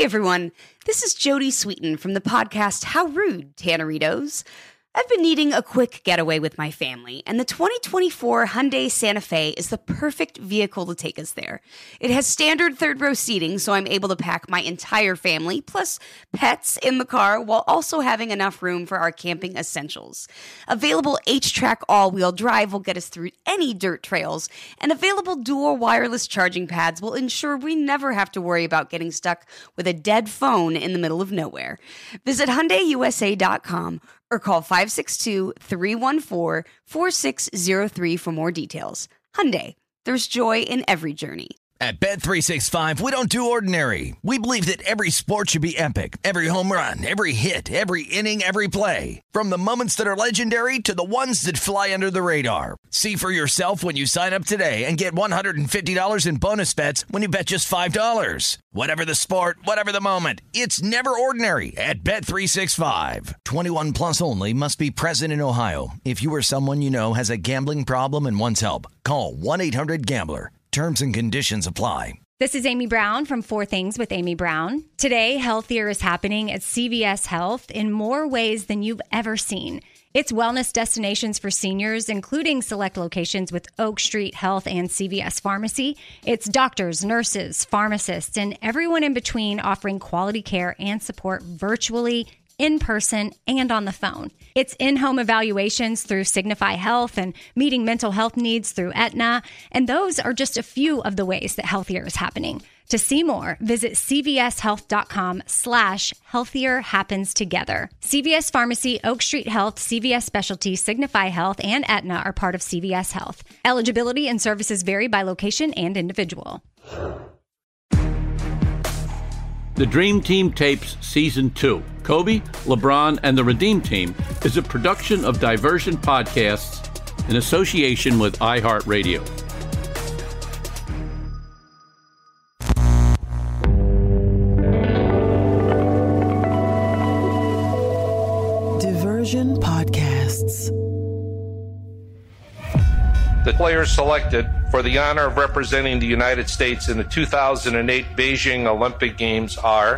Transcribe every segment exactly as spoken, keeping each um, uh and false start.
everyone, this is Jody Sweeten from the podcast How Rude, Tanneritos. I've been needing a quick getaway with my family, and the twenty twenty-four Hyundai Santa Fe is the perfect vehicle to take us there. It has standard third-row seating, so I'm able to pack my entire family, plus pets, in the car, while also having enough room for our camping essentials. Available H-Track all-wheel drive will get us through any dirt trails, and available dual wireless charging pads will ensure we never have to worry about getting stuck with a dead phone in the middle of nowhere. Visit Hyundai U S A dot com or call five six two, three one four, four six zero three for more details. Hyundai, there's joy in every journey. At Bet three sixty-five, we don't do ordinary. We believe that every sport should be epic. Every home run, every hit, every inning, every play. From the moments that are legendary to the ones that fly under the radar. See for yourself when you sign up today and get one hundred fifty dollars in bonus bets when you bet just five dollars. Whatever the sport, whatever the moment, it's never ordinary at Bet three sixty-five. twenty-one plus only. Must be present in Ohio. If you or someone you know has a gambling problem and wants help, call one eight hundred gambler. Terms and conditions apply. This is Amy Brown from Four Things with Amy Brown. Today, healthier is happening at C V S Health in more ways than you've ever seen. It's wellness destinations for seniors, including select locations with Oak Street Health and C V S Pharmacy. It's doctors, nurses, pharmacists, and everyone in between offering quality care and support virtually, in person, and on the phone. It's in-home evaluations through Signify Health and meeting mental health needs through Aetna. And those are just a few of the ways that healthier is happening. To see more, visit cvshealth.com slash healthier happens together. C V S Pharmacy, Oak Street Health, C V S Specialty, Signify Health, and Aetna are part of C V S Health. Eligibility and services vary by location and individual. The Dream Team Tapes Season two, Kobe, LeBron, and the Redeem Team, is a production of Diversion Podcasts in association with iHeartRadio. Diversion Podcasts. The players selected for the honor of representing the United States in the two thousand eight Beijing Olympic Games are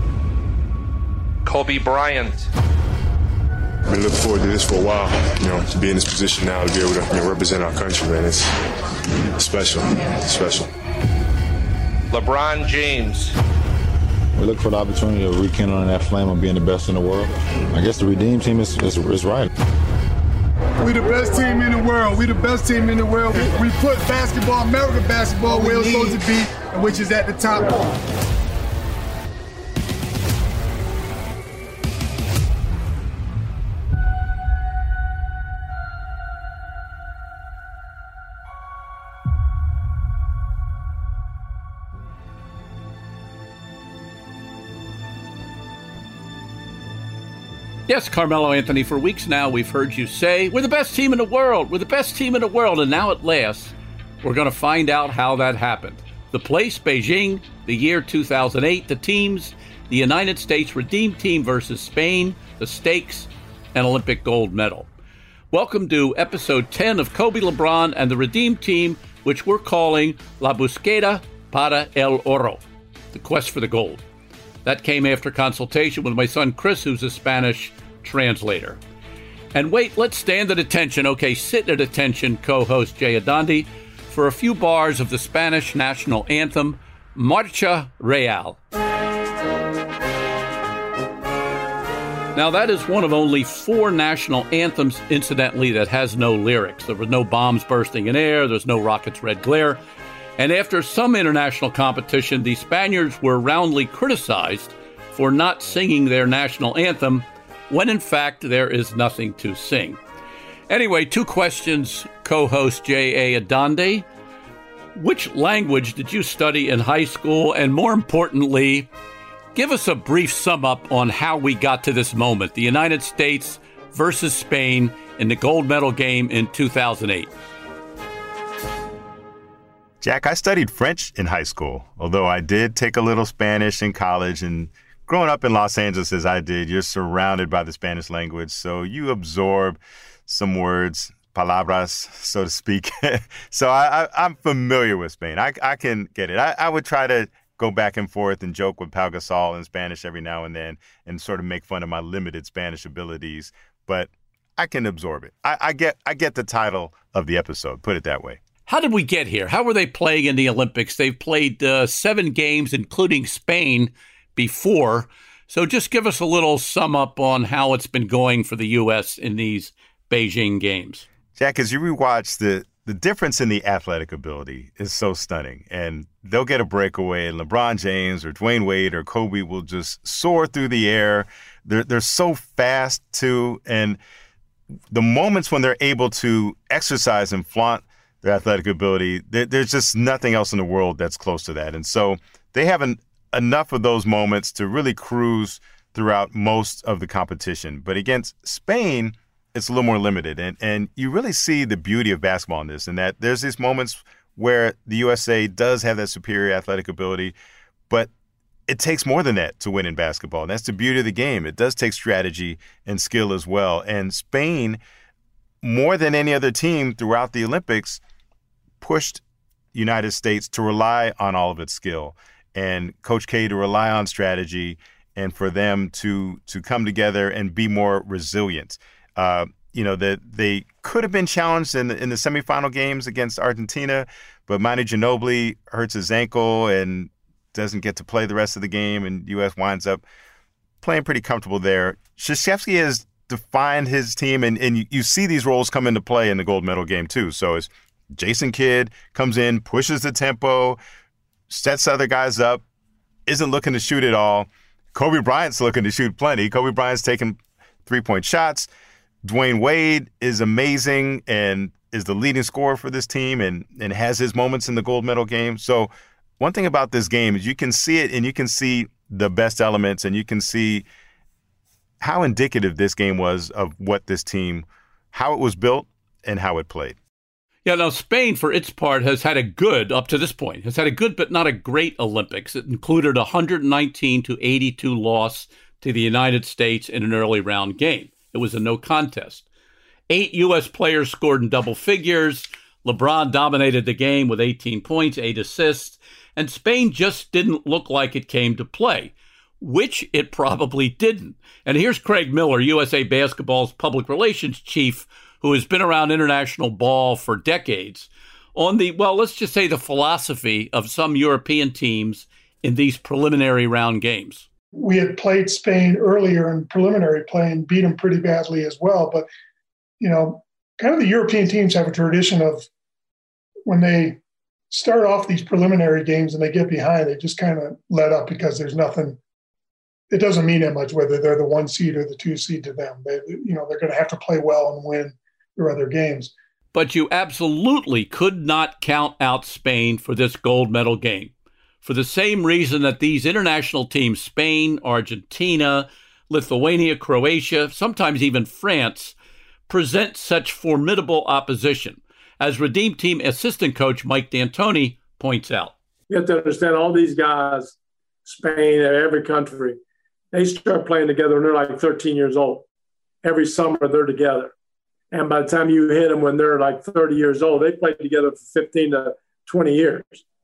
Kobe Bryant. I've been looking forward to this for a while, you know, to be in this position now, to be able to, you know, represent our country, man. It's special, it's special. LeBron James. We look for the opportunity of rekindling that flame of being the best in the world. I guess the Redeem Team is, is, is right. We the best team in the world. We the best team in the world. We, we put basketball, American basketball, where it's supposed to be, which is at the top. Yes, Carmelo Anthony, for weeks now we've heard you say, we're the best team in the world, we're the best team in the world, and now at last, we're going to find out how that happened. The place, Beijing, the year two thousand eight, the teams, the United States Redeem Team versus Spain, the stakes, and Olympic gold medal. Welcome to episode ten of Kobe, LeBron, and the Redeem Team, which we're calling La Búsqueda para el Oro, the quest for the gold. That came after consultation with my son Chris, who's a Spanish translator. And wait, let's stand at attention. Okay, sit at attention, co-host Jay Adandi, for a few bars of the Spanish national anthem, Marcha Real. Now, that is one of only four national anthems, incidentally, that has no lyrics. There were no bombs bursting in air, there's no rockets' red glare. And after some international competition, the Spaniards were roundly criticized for not singing their national anthem, when in fact there is nothing to sing. Anyway, two questions, co-host J A. Adande. Which language did you study in high school? And more importantly, give us a brief sum up on how we got to this moment, the United States versus Spain in the gold medal game in two thousand eight. Jack, I studied French in high school, although I did take a little Spanish in college. And growing up in Los Angeles as I did, you're surrounded by the Spanish language, so you absorb some words, palabras, so to speak. So I, I, I'm familiar with Spain. I, I can get it. I, I would try to go back and forth and joke with Pau Gasol in Spanish every now and then and sort of make fun of my limited Spanish abilities, but I can absorb it. I, I get I get the title of the episode, put it that way. How did we get here? How were they playing in the Olympics? They've played uh, seven games, including Spain, before. So just give us a little sum up on how it's been going for the U S in these Beijing games. Jack, as you rewatch, the, the difference in the athletic ability is so stunning. And they'll get a breakaway, and LeBron James or Dwayne Wade or Kobe will just soar through the air. They're, they're so fast, too. And the moments when they're able to exercise and flaunt their athletic ability, there, there's just nothing else in the world that's close to that. And so they have an, enough of those moments to really cruise throughout most of the competition. But against Spain, it's a little more limited. And, and you really see the beauty of basketball in this, and that there's these moments where the U S A does have that superior athletic ability, but it takes more than that to win in basketball. And that's the beauty of the game. It does take strategy and skill as well. And Spain, more than any other team throughout the Olympics, pushed the United States to rely on all of its skill, and Coach K to rely on strategy, and for them to to come together and be more resilient. Uh, you know, that they could have been challenged in the, in the semifinal games against Argentina, but Manu Ginobili hurts his ankle and doesn't get to play the rest of the game, and U S winds up playing pretty comfortable there. Krzyzewski has defined his team, and, and you, you see these roles come into play in the gold medal game too. So it's Jason Kidd comes in, pushes the tempo, sets other guys up, isn't looking to shoot at all. Kobe Bryant's looking to shoot plenty. Kobe Bryant's taking three-point shots. Dwayne Wade is amazing and is the leading scorer for this team and, and has his moments in the gold medal game. So one thing about this game is you can see it, and you can see the best elements, and you can see how indicative this game was of what this team, how it was built and how it played. Yeah, now Spain, for its part, has had a good, up to this point, has had a good but not a great Olympics. It included a one nineteen to eighty-two loss to the United States in an early round game. It was a no contest. Eight U S players scored in double figures. LeBron dominated the game with eighteen points, eight assists, and Spain just didn't look like it came to play, which it probably didn't. And here's Craig Miller, U S A Basketball's public relations chief, who has been around international ball for decades, on the, well, let's just say the philosophy of some European teams in these preliminary round games. We had played Spain earlier in preliminary play and beat them pretty badly as well. But, you know, kind of the European teams have a tradition of when they start off these preliminary games and they get behind, they just kind of let up because there's nothing. It doesn't mean that much whether they're the one seed or the two seed to them. They, you know, they're going to have to play well and win their other games. But you absolutely could not count out Spain for this gold medal game, for the same reason that these international teams, Spain, Argentina, Lithuania, Croatia, sometimes even France, present such formidable opposition, as Redeem Team assistant coach Mike D'Antoni points out. You have to understand all these guys, Spain, every country, they start playing together when they're like thirteen years old. Every summer they're together. And by the time you hit them when they're like thirty year old, they played together for fifteen to twenty years.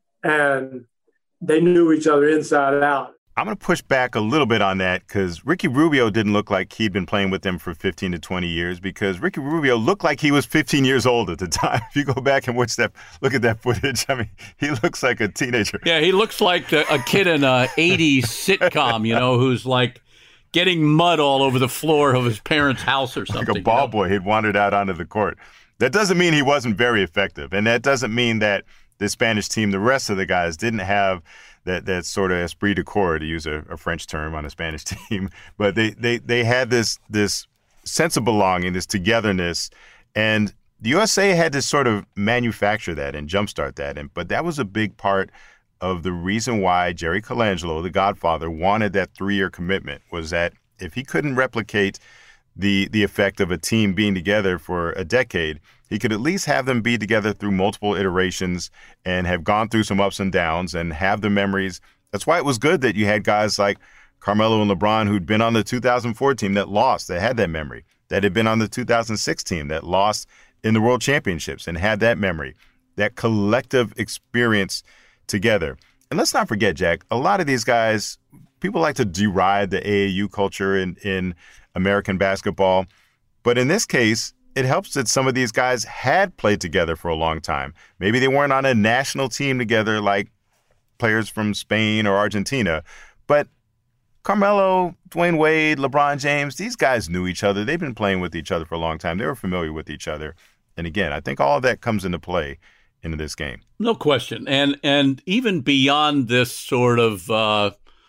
And they knew each other inside out. I'm going to push back a little bit on that because Ricky Rubio didn't look like he'd been playing with them for fifteen to twenty years, because Ricky Rubio looked like he was fifteen years old at the time. If you go back and watch that, look at that footage, I mean, he looks like a teenager. Yeah, he looks like a, a kid in a eighties sitcom, you know, who's like getting mud all over the floor of his parents' house or something. Like a ball you know? boy, he'd wandered out onto the court. That doesn't mean he wasn't very effective, and that doesn't mean that the Spanish team, the rest of the guys, didn't have that that sort of esprit de corps, to use a, a French term on a Spanish team. But they, they, they had this this sense of belonging, this togetherness, and the U S A had to sort of manufacture that and jumpstart that. And but that was a big part of the reason why Jerry Colangelo, the Godfather, wanted that three-year commitment, was that if he couldn't replicate the the effect of a team being together for a decade, he could at least have them be together through multiple iterations and have gone through some ups and downs and have the memories. That's why it was good that you had guys like Carmelo and LeBron who'd been on the two thousand four team that lost, that had that memory, that had been on the two thousand six team that lost in the World Championships and had that memory, that collective experience together. And let's not forget, Jack, a lot of these guys, people like to deride the A A U culture in, in American basketball. But in this case, it helps that some of these guys had played together for a long time. Maybe they weren't on a national team together like players from Spain or Argentina. But Carmelo, Dwayne Wade, LeBron James, these guys knew each other. They've been playing with each other for a long time. They were familiar with each other. And again, I think all of that comes into play into this game. No question. And and even beyond this sort of uh,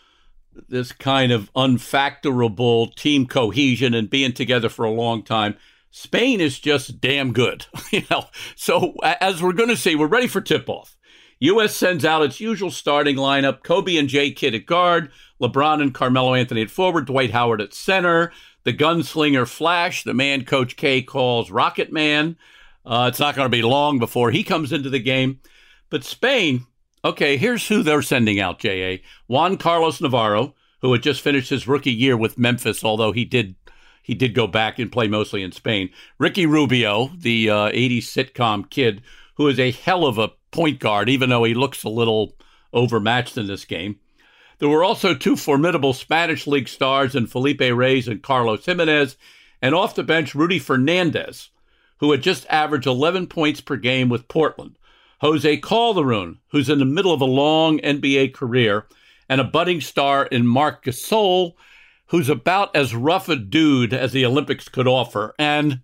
this kind of unfactorable team cohesion and being together for a long time, Spain is just damn good. you know. So as we're going to see, we're ready for tip-off. U S sends out its usual starting lineup: Kobe and J. Kidd at guard, LeBron and Carmelo Anthony at forward, Dwight Howard at center, the gunslinger Flash, the man Coach K calls Rocket Man. Uh, it's not going to be long before he comes into the game. But Spain, okay, here's who they're sending out, J A. Juan Carlos Navarro, who had just finished his rookie year with Memphis, although he did he did go back and play mostly in Spain. Ricky Rubio, the uh, eighties sitcom kid, who is a hell of a point guard, even though he looks a little overmatched in this game. There were also two formidable Spanish League stars in Felipe Reyes and Carlos Jimenez, and off the bench, Rudy Fernandez, who had just averaged eleven points per game with Portland. Jose Calderon, who's in the middle of a long N B A career, and a budding star in Marc Gasol, who's about as rough a dude as the Olympics could offer. And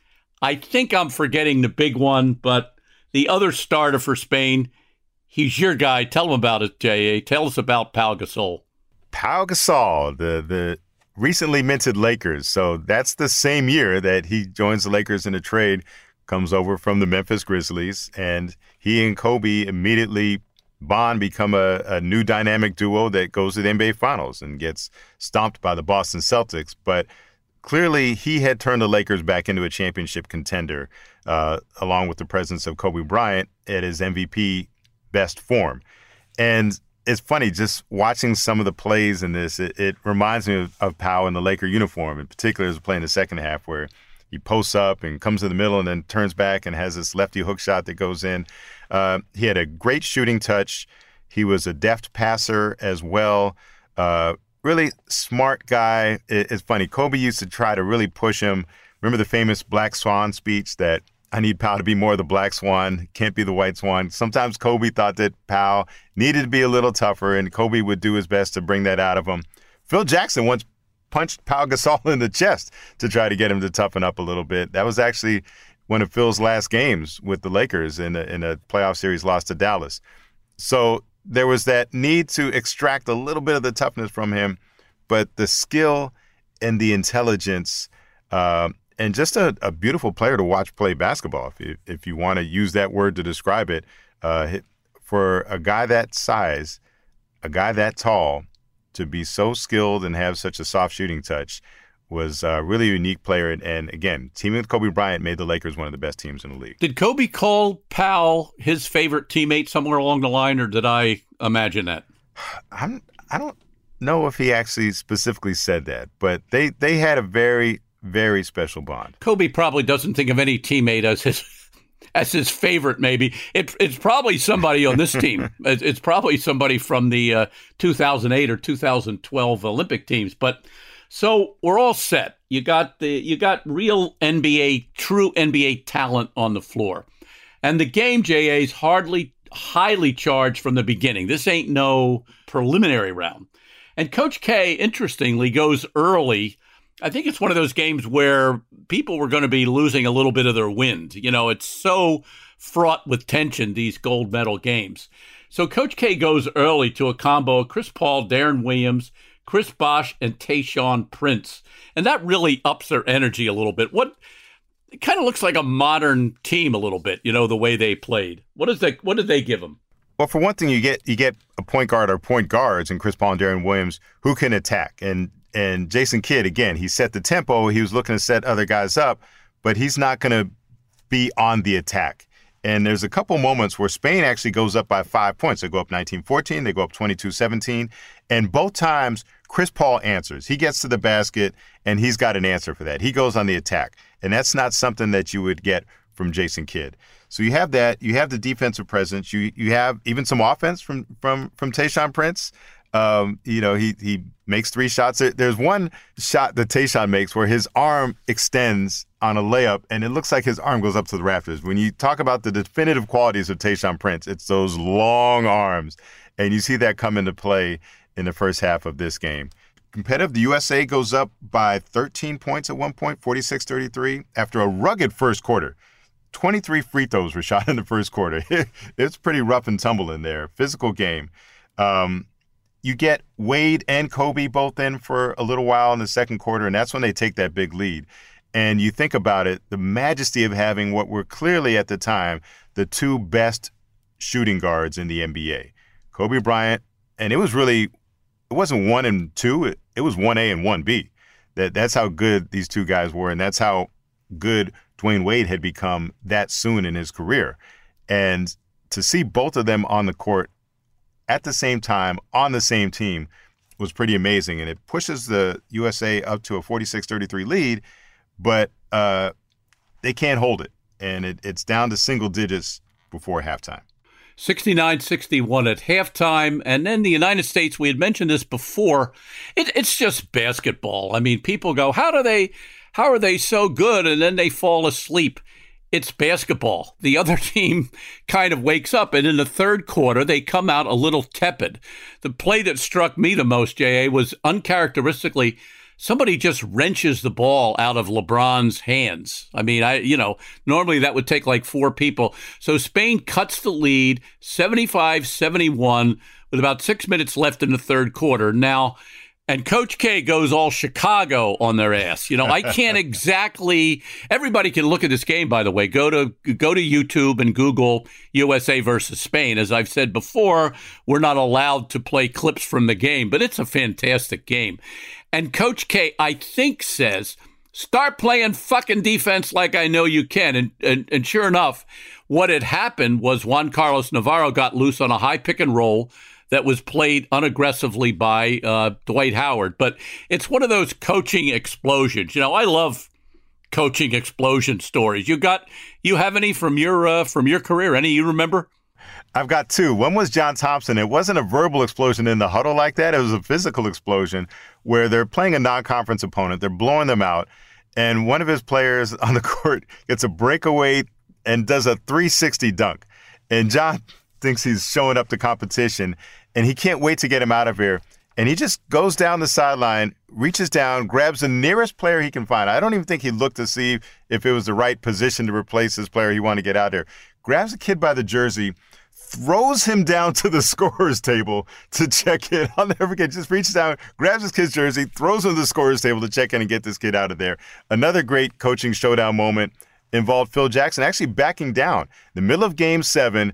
I think I'm forgetting the big one, but the other starter for Spain, he's your guy. Tell him about it, J A. Tell us about Pau Gasol. Pau Gasol, the the recently minted Lakers. So that's the same year that he joins the Lakers in a trade, comes over from the Memphis Grizzlies, and he and Kobe immediately bond, become a, a new dynamic duo that goes to the N B A Finals and gets stomped by the Boston Celtics. But clearly he had turned the Lakers back into a championship contender, uh, along with the presence of Kobe Bryant at his M V P best form. And it's funny, just watching some of the plays in this, it, it reminds me of, of Pau in the Laker uniform, in particular as we play in the second half, where he posts up and comes to the middle and then turns back and has this lefty hook shot that goes in. Uh, he had a great shooting touch. He was a deft passer as well. Uh, really smart guy. It, it's funny, Kobe used to try to really push him. Remember the famous Black Swan speech that I need Pau to be more the Black Swan, can't be the White Swan. Sometimes Kobe thought that Pau needed to be a little tougher, and Kobe would do his best to bring that out of him. Phil Jackson once punched Pau Gasol in the chest to try to get him to toughen up a little bit. That was actually one of Phil's last games with the Lakers in a, in a playoff series loss to Dallas. So there was that need to extract a little bit of the toughness from him, but the skill and the intelligence uh, and just a, a beautiful player to watch play basketball, if you, if you want to use that word to describe it. Uh, for a guy that size, a guy that tall, to be so skilled and have such a soft shooting touch was a really unique player. And, and again, teaming with Kobe Bryant made the Lakers one of the best teams in the league. Did Kobe call Pau his favorite teammate somewhere along the line, or did I imagine that? I'm, I don't know if he actually specifically said that, but they, they had a very, very special bond. Kobe probably doesn't think of any teammate as his as his favorite, maybe. It, it's probably somebody on this team. It's, it's probably somebody from the uh, two thousand eight or two thousand twelve Olympic teams. But so we're all set. You got the you got real N B A, true N B A talent on the floor. And the game, J A, is hardly highly charged from the beginning. This ain't no preliminary round. And Coach K, interestingly, goes early. I think it's one of those games where people were going to be losing a little bit of their wind. You know, it's so fraught with tension, these gold medal games. So Coach K goes early to a combo of Chris Paul, Deron Williams, Chris Bosh, and Tayshaun Prince. And that really ups their energy a little bit. What it kind of looks like a modern team a little bit, you know, the way they played. What is that? What did they give them? Well, for one thing, you get you get a point guard or point guards in Chris Paul and Deron Williams who can attack. And And Jason Kidd, again, he set the tempo. He was looking to set other guys up, but he's not going to be on the attack. And there's a couple moments where Spain actually goes up by five points. They go up nineteen fourteen. They go up twenty-two seventeen. And both times, Chris Paul answers. He gets to the basket, and he's got an answer for that. He goes on the attack. And that's not something that you would get from Jason Kidd. So you have that. You have the defensive presence. You you have even some offense from from from Tayshaun Prince. Um, you know, he he makes three shots. There's one shot that Tayshaun makes where his arm extends on a layup, and it looks like his arm goes up to the rafters. When you talk about the definitive qualities of Tayshaun Prince, it's those long arms, and you see that come into play in the first half of this game. Competitive, the U S A goes up by thirteen points at one point, forty-six thirty-three, after a rugged first quarter. twenty-three free throws were shot in the first quarter. It's pretty rough and tumble in there. Physical game. Um, you get Wade and Kobe both in for a little while in the second quarter, and that's when they take that big lead. And you think about it, the majesty of having what were clearly at the time the two best shooting guards in the N B A. Kobe Bryant, and it was really, it wasn't one and two, it, it was one A and one B. That That's how good these two guys were, and that's how good Dwayne Wade had become that soon in his career. And to see both of them on the court at the same time, on the same team, was pretty amazing. And it pushes the U S A up to a forty-six thirty-three lead, but uh, they can't hold it. And it, it's down to single digits before halftime. sixty-nine sixty-one at halftime. And then the United States, we had mentioned this before, it, it's just basketball. I mean, people go, how do they, how are they so good? And then they fall asleep. It's basketball. The other team kind of wakes up, and in the third quarter, they come out a little tepid. The play that struck me the most, J A, was uncharacteristically somebody just wrenches the ball out of LeBron's hands. I mean, I you know, normally that would take like four people. So Spain cuts the lead, seventy-five seventy-one, with about six minutes left in the third quarter. Now, and Coach K goes all Chicago on their ass. You know, I can't exactly – everybody can look at this game, by the way. Go to go to YouTube and Google U S A versus Spain. As I've said before, we're not allowed to play clips from the game, but it's a fantastic game. And Coach K, I think, says, start playing fucking defense like I know you can. And, and, and sure enough, what had happened was Juan Carlos Navarro got loose on a high pick and roll that was played unaggressively by uh, Dwight Howard. But it's one of those coaching explosions. You know, I love coaching explosion stories. You got, you have any from your uh, from your career? Any you remember? I've got two. One was John Thompson. It wasn't a verbal explosion in the huddle like that. It was a physical explosion where they're playing a non-conference opponent. They're blowing them out. And one of his players on the court gets a breakaway and does a three sixty dunk. And John thinks he's showing up to competition, and he can't wait to get him out of here. And he just goes down the sideline, reaches down, grabs the nearest player he can find. I don't even think he looked to see if it was the right position to replace this player he wanted to get out there. Grabs a kid by the jersey, throws him down to the scorer's table to check in. I'll never forget, just reaches down, grabs his kid's jersey, throws him to the scorer's table to check in and get this kid out of there. Another great coaching showdown moment involved Phil Jackson actually backing down. In the middle of game seven,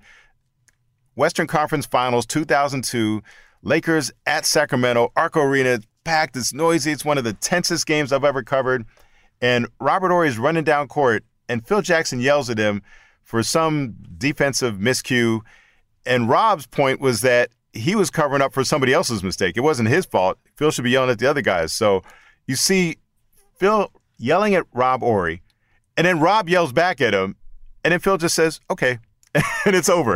Western Conference Finals two thousand two, Lakers at Sacramento, Arco Arena, packed, it's noisy, it's one of the tensest games I've ever covered. And Robert Horry is running down court, and Phil Jackson yells at him for some defensive miscue. And Rob's point was that he was covering up for somebody else's mistake. It wasn't his fault. Phil should be yelling at the other guys. So you see Phil yelling at Rob Horry, and then Rob yells back at him, and then Phil just says, okay. And it's over.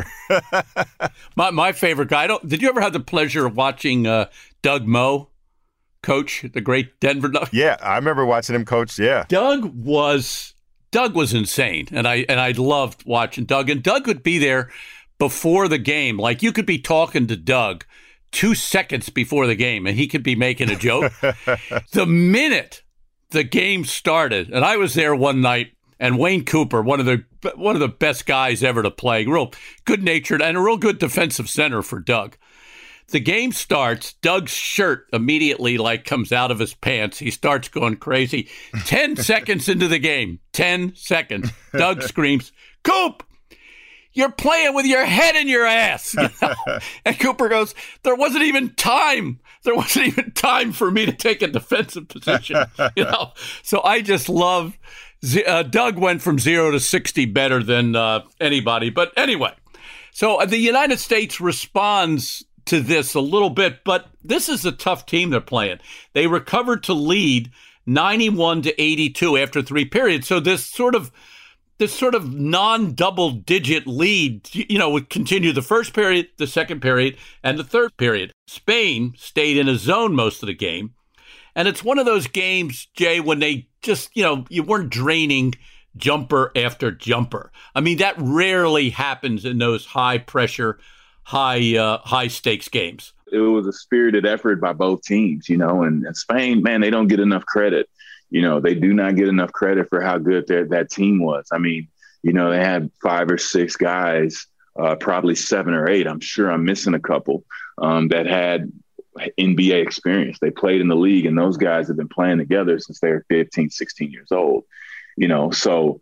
my my favorite guy. I don't, did you ever have the pleasure of watching uh, Doug Moe coach the great Denver Nuggets? Yeah, I remember watching him coach. Yeah, Doug was Doug was insane, and I and I loved watching Doug. And Doug would be there before the game. Like you could be talking to Doug two seconds before the game, and he could be making a joke. The minute the game started, and I was there one night. And Wayne Cooper, one of the one of the best guys ever to play, real good-natured and a real good defensive center for Doug. The game starts. Doug's shirt immediately like comes out of his pants. He starts going crazy. Ten seconds into the game, ten seconds. Doug screams, "Coop, you're playing with your head in your ass." You know? And Cooper goes, "There wasn't even time. There wasn't even time for me to take a defensive position." You know, so I just love. Uh, Doug went from zero to sixty better than uh, anybody. But anyway, so uh, the United States responds to this a little bit, but this is a tough team they're playing. They recovered to lead ninety-one to eighty-two after three periods. So this sort of this sort of non-double-digit lead, you know, would continue the first period, the second period, and the third period. Spain stayed in a zone most of the game. And it's one of those games, Jay, when they just, you know, you weren't draining jumper after jumper. I mean, that rarely happens in those high-pressure, high, uh, high-stakes games. It was a spirited effort by both teams, you know, and, and Spain, man, they don't get enough credit. You know, they do not get enough credit for how good that, that team was. I mean, you know, they had five or six guys, uh, probably seven or eight. I'm sure I'm missing a couple um, that had N B A experience. They played in the league, and those guys have been playing together since they were fifteen, sixteen years old. You know, so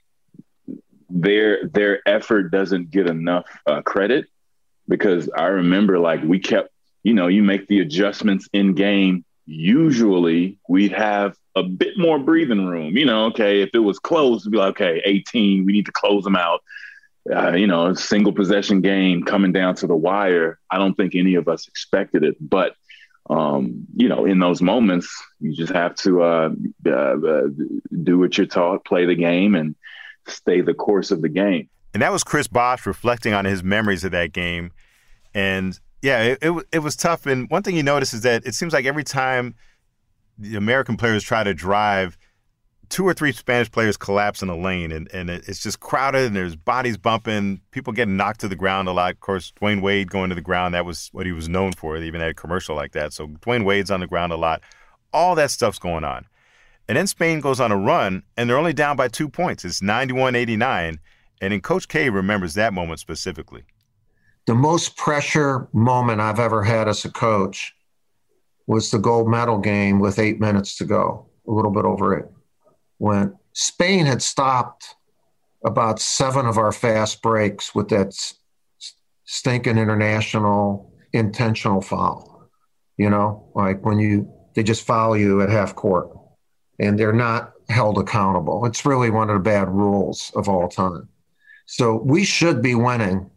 their their effort doesn't get enough uh, credit, because I remember, like, we kept, you know, you make the adjustments in game. Usually we'd have a bit more breathing room, you know, okay, if it was close, it'd be like, okay, eighteen, we need to close them out. Uh, you know, a single possession game coming down to the wire. I don't think any of us expected it, but, um, you know, in those moments, you just have to uh, uh, uh, do what you're taught, play the game, and stay the course of the game. And that was Chris Bosh reflecting on his memories of that game. And yeah, it, it it was tough. And one thing you notice is that it seems like every time the American players try to drive, two or three Spanish players collapse in the lane, and, and it's just crowded, and there's bodies bumping, people getting knocked to the ground a lot. Of course, Dwayne Wade going to the ground, that was what he was known for. They even had a commercial like that. So Dwayne Wade's on the ground a lot. All that stuff's going on. And then Spain goes on a run, and they're only down by two points. It's ninety-one eighty-nine. And then Coach K remembers that moment specifically. The most pressure moment I've ever had as a coach was the gold medal game with eight minutes to go, a little bit over it, when Spain had stopped about seven of our fast breaks with that stinking international intentional foul. You know, like when you, they just foul you at half court and they're not held accountable. It's really one of the bad rules of all time. So we should be winning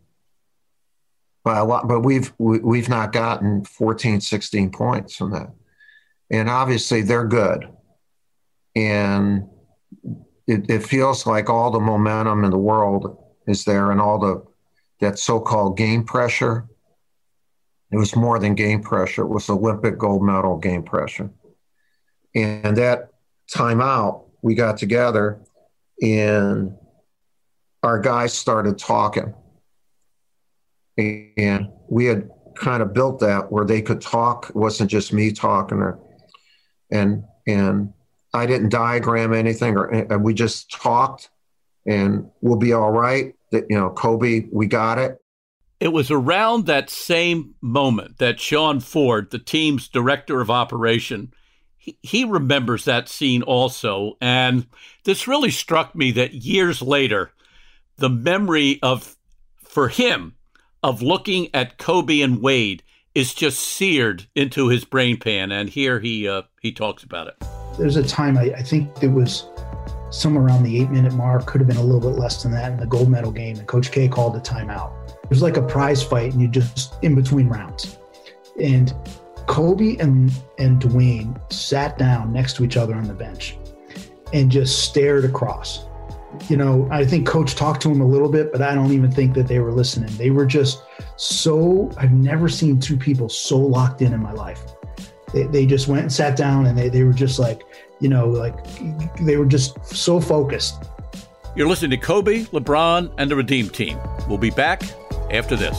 by a lot, but we've we, we've not gotten fourteen, sixteen points from that. And obviously they're good. And it, it feels like all the momentum in the world is there, and all the that so-called game pressure. It was more than game pressure. It was Olympic gold medal game pressure. And that timeout, we got together and our guys started talking. And we had kind of built that where they could talk. It wasn't just me talking. Or, and and I didn't diagram anything, or and we just talked, and we'll be all right. That, you know, Kobe, we got it. It was around that same moment that Sean Ford, the team's director of operation, he, he remembers that scene also. And this really struck me that years later, the memory of, for him, of looking at Kobe and Wade is just seared into his brain pan. And here he uh, he talks about it. There's a time, I, I think it was somewhere around the eight-minute mark, could have been a little bit less than that in the gold medal game, and Coach K called a timeout. It was like a prize fight, and you just in between rounds. And Kobe and, and Dwayne sat down next to each other on the bench and just stared across. You know, I think Coach talked to him a little bit, but I don't even think that they were listening. They were just so, I've never seen two people so locked in in my life. They, they just went and sat down, and they, they were just like, you know, like they were just so focused. You're listening to Kobe, LeBron, and the Redeem Team. We'll be back after this.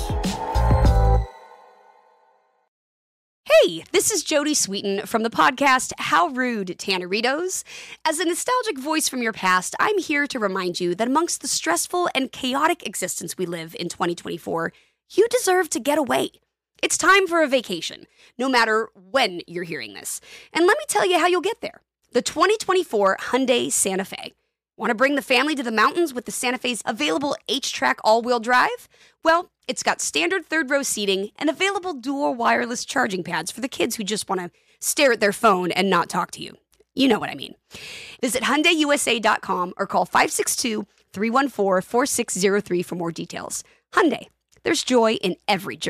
Hey, this is Jody Sweeten from the podcast How Rude, Tanneritos. As a nostalgic voice from your past, I'm here to remind you that amongst the stressful and chaotic existence we live in twenty twenty-four, you deserve to get away. It's time for a vacation, no matter when you're hearing this. And let me tell you how you'll get there. The twenty twenty-four Hyundai Santa Fe. Want to bring the family to the mountains with the Santa Fe's available H-Track all-wheel drive? Well, it's got standard third-row seating and available dual wireless charging pads for the kids who just want to stare at their phone and not talk to you. You know what I mean. Visit Hyundai U S A dot com or call five six two, three one four, four six zero three for more details. Hyundai, there's joy in every journey.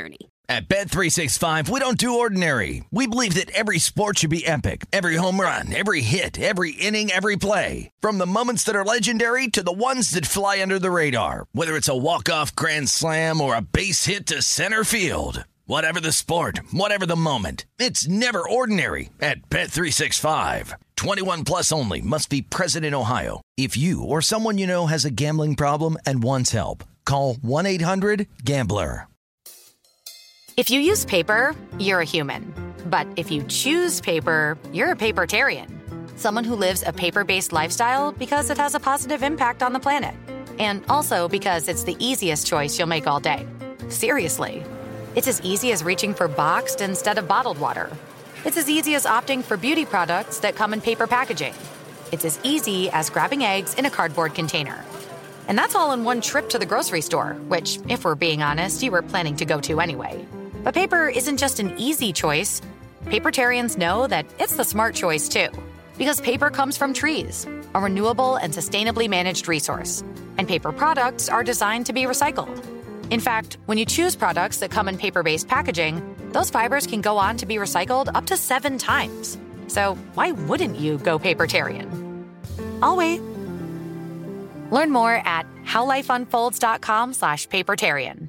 At Bet three sixty-five, we don't do ordinary. We believe that every sport should be epic. Every home run, every hit, every inning, every play. From the moments that are legendary to the ones that fly under the radar. Whether it's a walk-off grand slam or a base hit to center field. Whatever the sport, whatever the moment. It's never ordinary at Bet three sixty-five. twenty-one plus only. Must be present in Ohio. If you or someone you know has a gambling problem and wants help, call one eight hundred gambler. If you use paper, you're a human. But if you choose paper, you're a papertarian. Someone who lives a paper-based lifestyle because it has a positive impact on the planet. And also because it's the easiest choice you'll make all day. Seriously. It's as easy as reaching for boxed instead of bottled water. It's as easy as opting for beauty products that come in paper packaging. It's as easy as grabbing eggs in a cardboard container. And that's all in one trip to the grocery store, which, if we're being honest, you were planning to go to anyway. But paper isn't just an easy choice. Papertarians know that it's the smart choice, too. Because paper comes from trees, a renewable and sustainably managed resource. And paper products are designed to be recycled. In fact, when you choose products that come in paper-based packaging, those fibers can go on to be recycled up to seven times. So why wouldn't you go papertarian? I'll wait. Learn more at howlifeunfolds.com slash papertarian.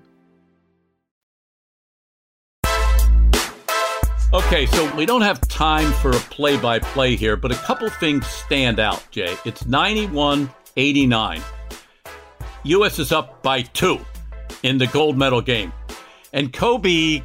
Okay, so we don't have time for a play-by-play here, but a couple things stand out, Jay. It's ninety-one eighty-nine. U S is up by two in the gold medal game. And Kobe,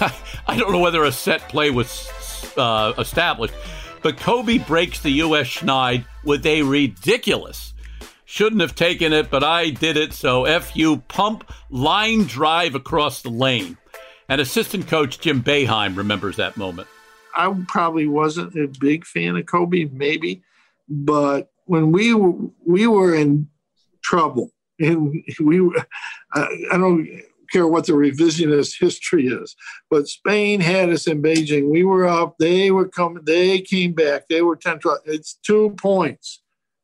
I don't know whether a set play was uh, established, but Kobe breaks the U S schneid with a ridiculous, shouldn't have taken it, but I did it, so F you, pump line drive across the lane. And assistant coach Jim Boeheim remembers that moment. I probably wasn't a big fan of Kobe, maybe, but when we were, we were in trouble, and we were, I, I don't care what the revisionist history is, but Spain had us in Beijing. We were up, they were coming, they came back, they were ten twelve. It's two points.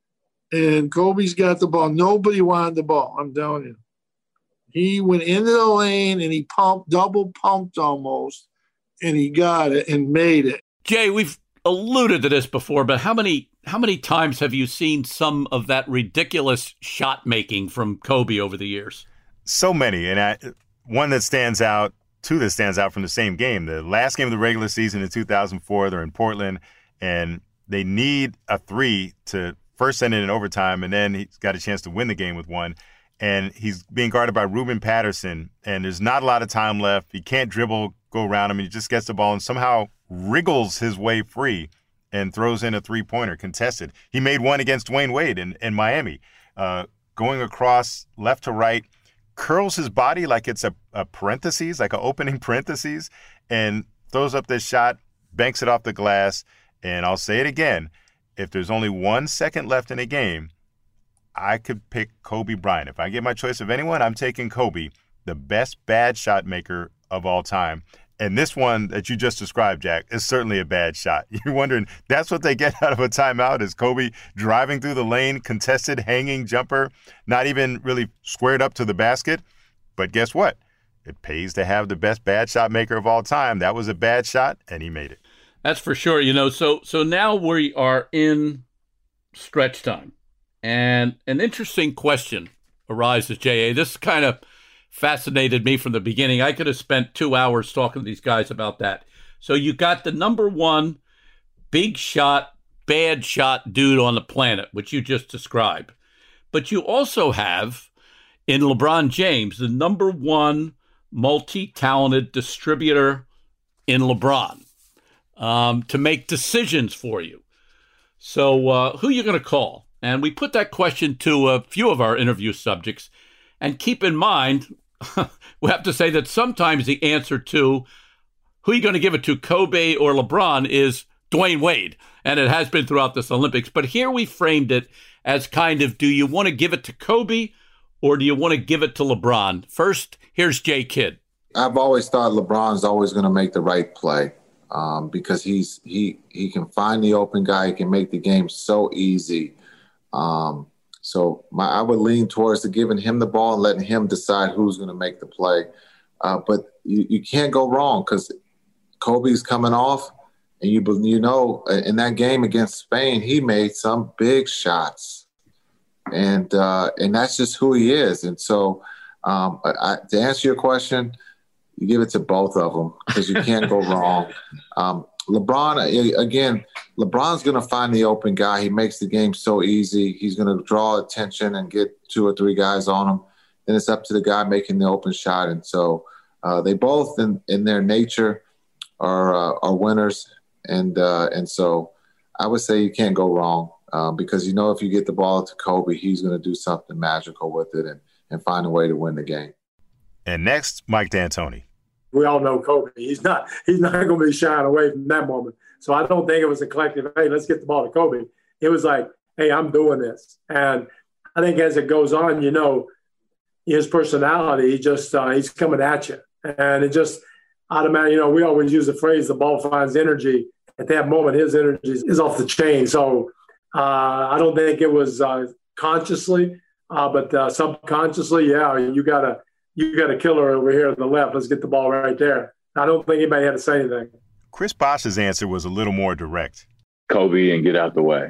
And Kobe's got the ball. Nobody wanted the ball, I'm telling you. He went into the lane and he pumped, double pumped almost, and he got it and made it. Jay, we've alluded to this before, but how many how many times have you seen some of that ridiculous shot making from Kobe over the years? So many, and I, one that stands out, two that stands out from the same game. The last game of the regular season in two thousand four, they're in Portland, and they need a three to first send it in overtime, and then he's got a chance to win the game with one. And he's being guarded by Ruben Patterson, and there's not a lot of time left. He can't dribble, go around him. He just gets the ball and somehow wriggles his way free and throws in a three-pointer contested. He made one against Dwayne Wade in, in Miami, uh, going across left to right, curls his body like it's a, a parentheses, like an opening parentheses, and throws up this shot, banks it off the glass. And I'll say it again, if there's only one second left in a game, I could pick Kobe Bryant. If I get my choice of anyone, I'm taking Kobe, the best bad shot maker of all time. And this one that you just described, Jack, is certainly a bad shot. You're wondering, that's what they get out of a timeout, is Kobe driving through the lane, contested, hanging jumper, not even really squared up to the basket. But guess what? It pays to have the best bad shot maker of all time. That was a bad shot, and he made it. That's for sure. You know, so so now we are in stretch time. And an interesting question arises, J A. This kind of fascinated me from the beginning. I could have spent two hours talking to these guys about that. So you got the number one big shot, bad shot dude on the planet, which you just described. But you also have, in LeBron James, the number one multi-talented distributor in LeBron um, to make decisions for you. So uh, who are you going to call? And we put that question to a few of our interview subjects. And keep in mind, we have to say that sometimes the answer to who are you going to give it to, Kobe or LeBron, is Dwayne Wade. And it has been throughout this Olympics. But here we framed it as kind of, do you want to give it to Kobe or do you want to give it to LeBron? First, here's Jay Kidd. I've always thought LeBron's always going to make the right play um, because he's he he can find the open guy. He can make the game so easy. Um, so my, I would lean towards to giving him the ball and letting him decide who's going to make the play. Uh, but you, you can't go wrong because Kobe's coming off, and you you know in that game against Spain, he made some big shots, and uh, and that's just who he is. And so, um, I, to answer your question, you give it to both of them because you can't go wrong. Um, LeBron, again, LeBron's going to find the open guy. He makes the game so easy. He's going to draw attention and get two or three guys on him. Then it's up to the guy making the open shot. And so uh, they both, in, in their nature, are uh, are winners. And uh, and so I would say you can't go wrong uh, because you know if you get the ball to Kobe, he's going to do something magical with it and, and find a way to win the game. And next, Mike D'Antoni. We all know Kobe. He's not he's not going to be shying away from that moment. So I don't think it was a collective, hey, let's get the ball to Kobe. It was like, hey, I'm doing this. And I think as it goes on, you know, his personality, he just uh, he's coming at you. And it just automatically, you know, we always use the phrase, the ball finds energy. At that moment, his energy is off the chain. So uh, I don't think it was uh, consciously, uh, but uh, subconsciously, yeah, you got to you got a killer over here on the left. Let's get the ball right there. I don't think anybody had to say anything. Chris Bosh's answer was a little more direct. Kobe and get out the way.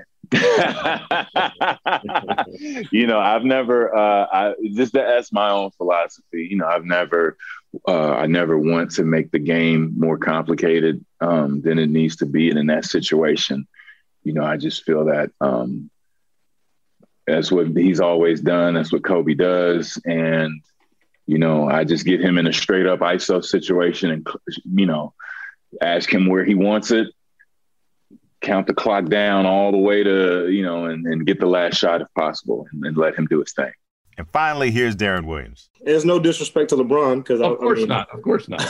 You know, I've never, uh, I, just that's my own philosophy. You know, I've never, uh, I never want to make the game more complicated um, than it needs to be. And in that situation, you know, I just feel that um, that's what he's always done. That's what Kobe does. And, you know, I just get him in a straight up I S O situation and, you know, ask him where he wants it, count the clock down all the way to, you know, and, and get the last shot if possible and, and let him do his thing. And finally, here's Darren Williams. There's no disrespect to LeBron because of course I mean, not. Of course not.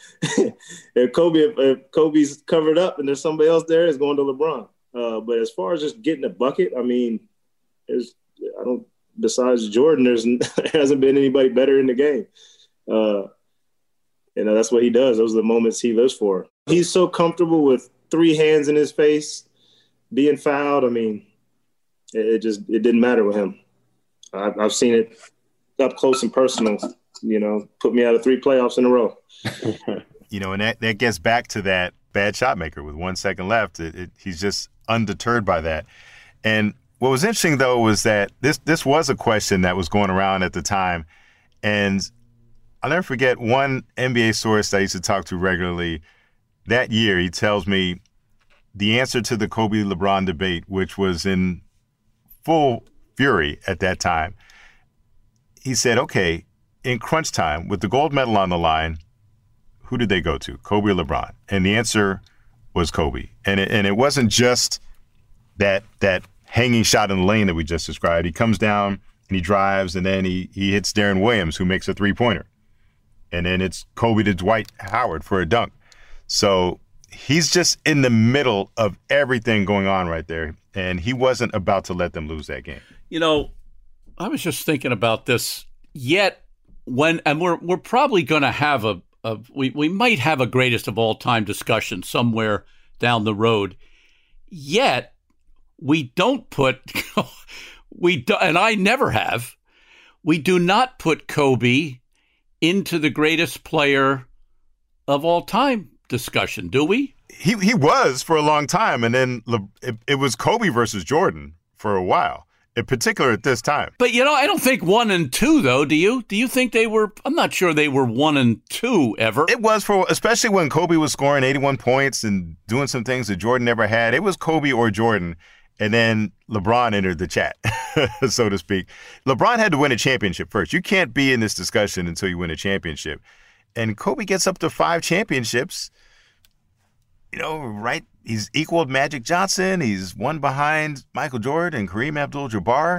if Kobe, if, if Kobe's covered up and there's somebody else there, it's going to LeBron. Uh, but as far as just getting a bucket, I mean, there's I don't. Besides Jordan, there's there hasn't been anybody better in the game. Uh, you know, that's what he does. Those are the moments he lives for. He's so comfortable with three hands in his face, being fouled. I mean, it, it just it didn't matter with him. I've, I've seen it up close and personal. You know, put me out of three playoffs in a row. You know, and that, that gets back to that bad shot maker with one second left. It, it, he's just undeterred by that. And what was interesting, though, was that this this was a question that was going around at the time. And I'll never forget one N B A source that I used to talk to regularly. That year, he tells me the answer to the Kobe-LeBron debate, which was in full fury at that time. He said, okay, in crunch time, with the gold medal on the line, who did they go to, Kobe or LeBron? And the answer was Kobe. And it, and it wasn't just that that hanging shot in the lane that we just described. He comes down and he drives, and then he he hits Darren Williams, who makes a three-pointer. And then it's Kobe to Dwight Howard for a dunk. So he's just in the middle of everything going on right there, and he wasn't about to let them lose that game. You know, I was just thinking about this. Yet, when and we're we're probably going to have a, a we we might have a greatest of all time discussion somewhere down the road. Yet. We don't put, we do, and I never have, we do not put Kobe into the greatest player of all time discussion, do we? He he was for a long time, and then it, it was Kobe versus Jordan for a while, in particular at this time. But, you know, I don't think one and two, though, do you? Do you think they were, I'm not sure they were one and two ever. It was, for especially when Kobe was scoring eighty-one points and doing some things that Jordan never had. It was Kobe or Jordan. And then LeBron entered the chat, so to speak. LeBron had to win a championship first. You can't be in this discussion until you win a championship. And Kobe gets up to five championships. You know, right? He's equaled Magic Johnson. He's one behind Michael Jordan and Kareem Abdul-Jabbar.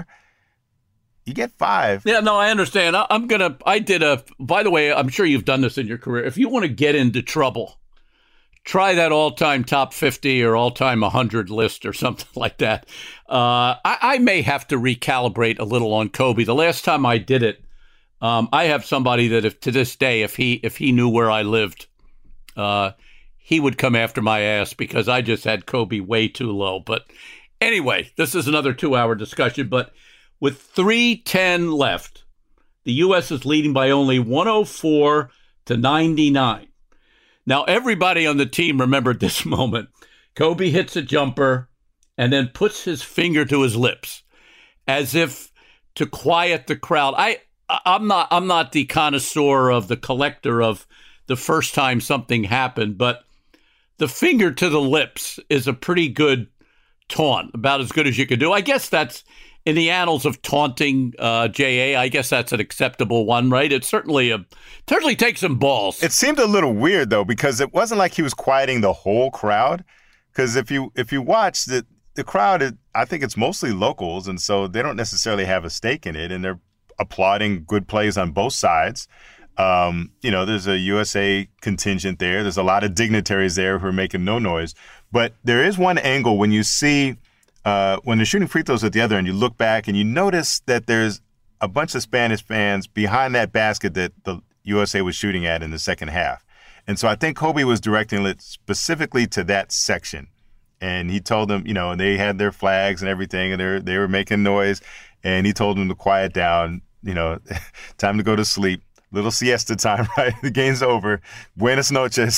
You get five. Yeah, no, I understand. I, I'm going to, I did a, by the way, I'm sure you've done this in your career. If you want to get into trouble, try that all-time top fifty or all-time one hundred list or something like that. Uh, I, I may have to recalibrate a little on Kobe. The last time I did it, um, I have somebody that if to this day, if he if he knew where I lived, uh, he would come after my ass because I just had Kobe way too low. But anyway, this is another two-hour discussion. But with three ten left, the U S is leading by only one oh four to ninety-nine. Now, everybody on the team remembered this moment. Kobe hits a jumper and then puts his finger to his lips as if to quiet the crowd. I, I'm not, I'm not the connoisseur of the collector of the first time something happened, but the finger to the lips is a pretty good taunt, about as good as you could do. I guess that's in the annals of taunting, uh, J A. I guess that's an acceptable one, right? It certainly a certainly takes some balls. It seemed a little weird though, because it wasn't like he was quieting the whole crowd. Because if you if you watch the the crowd, it, I think it's mostly locals, and so they don't necessarily have a stake in it, and they're applauding good plays on both sides. Um, you know, there's a U S A contingent there. There's a lot of dignitaries there who are making no noise. But there is one angle when you see uh, when they're shooting free throws at the other end, you look back and you notice that there's a bunch of Spanish fans behind that basket that the U S A was shooting at in the second half. And so I think Kobe was directing it specifically to that section. And he told them, you know, and they had their flags and everything, and they they were making noise. And he told them to quiet down, you know, time to go to sleep. Little siesta time, right? The game's over. Buenas noches.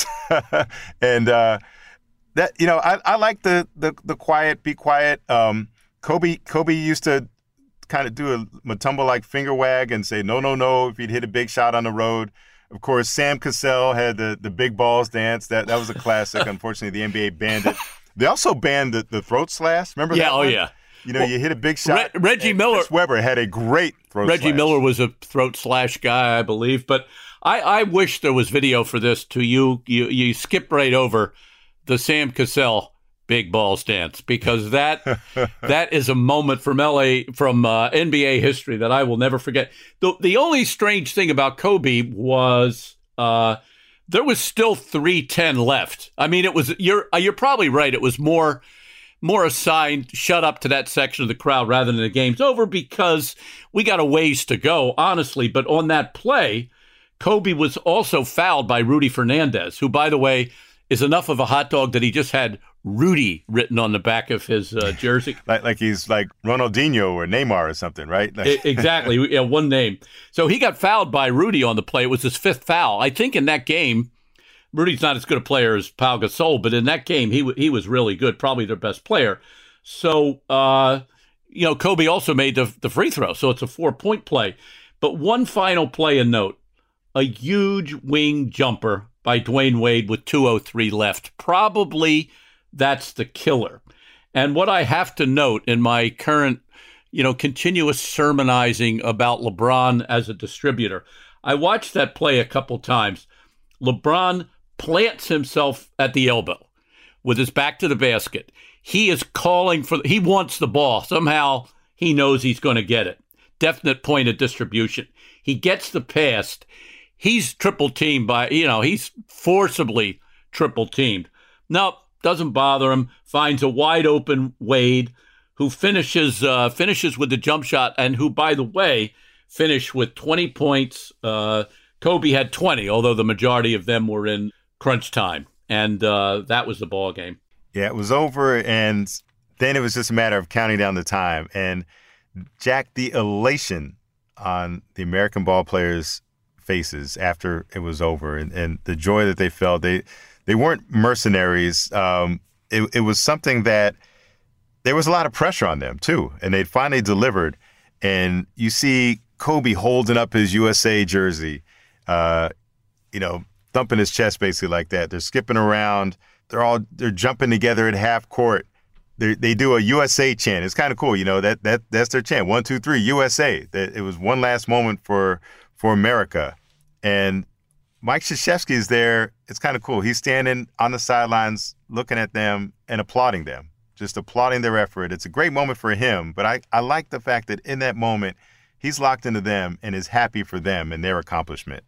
and uh, that, you know, I, I like the, the the quiet, be quiet. Um, Kobe Kobe used to kind of do a Mutombo-like finger wag and say, no, no, no, if he'd hit a big shot on the road. Of course, Sam Cassell had the, the big balls dance. That that was a classic. Unfortunately, the N B A banned it. They also banned the, the throat slash. Remember yeah, that oh, one? yeah. You know, well, you hit a big shot. Re- Reggie Miller. Chris Webber had a great throat Reggie slash. Miller was a throat slash guy, I believe. But I, I wish there was video for this. To you, you, you skip right over the Sam Cassell big balls dance, because that that is a moment from L A from uh, N B A history that I will never forget. The the only strange thing about Kobe was uh, there was still three ten left. I mean, it was you're you're probably right. It was more. more assigned, shut up to that section of the crowd rather than the game's over, because we got a ways to go, honestly. But on that play, Kobe was also fouled by Rudy Fernandez, who, by the way, is enough of a hot dog that he just had Rudy written on the back of his uh, jersey. like like he's like Ronaldinho or Neymar or something, right? Like- exactly, yeah, one name. So he got fouled by Rudy on the play. It was his fifth foul. I think in that game, Rudy's not as good a player as Pau Gasol, but in that game, he he was really good, probably their best player. So, uh, you know, Kobe also made the, the free throw, so it's a four-point play. But one final play and note, a huge wing jumper by Dwayne Wade with two oh three left. Probably that's the killer. And what I have to note in my current, you know, continuous sermonizing about LeBron as a distributor, I watched that play a couple times. LeBron plants himself at the elbow with his back to the basket. He is calling for, he wants the ball. Somehow he knows he's going to get it. Definite point of distribution. He gets the pass. He's triple teamed by, you know, he's forcibly triple teamed. No, doesn't bother him. Finds a wide open Wade who finishes, uh, finishes with the jump shot, and who, by the way, finished with twenty points. Uh, Kobe had twenty, although the majority of them were in crunch time. And uh, that was the ball game. Yeah, it was over, and then it was just a matter of counting down the time. And, Jack, the elation on the American ball players' faces after it was over, and, and the joy that they felt, they they weren't mercenaries. Um, it, it was something that there was a lot of pressure on them, too, and they finally delivered. And you see Kobe holding up his U S A jersey, uh, you know, thumping his chest basically like that. They're skipping around. They're all they're jumping together at half court. They they do a U S A chant. It's kind of cool, you know. That that that's their chant. One, two, three, U S A. That it was one last moment for for America. And Mike Krzyzewski is there. It's kind of cool. He's standing on the sidelines, looking at them and applauding them, just applauding their effort. It's a great moment for him. But I I like the fact that in that moment, he's locked into them and is happy for them and their accomplishment.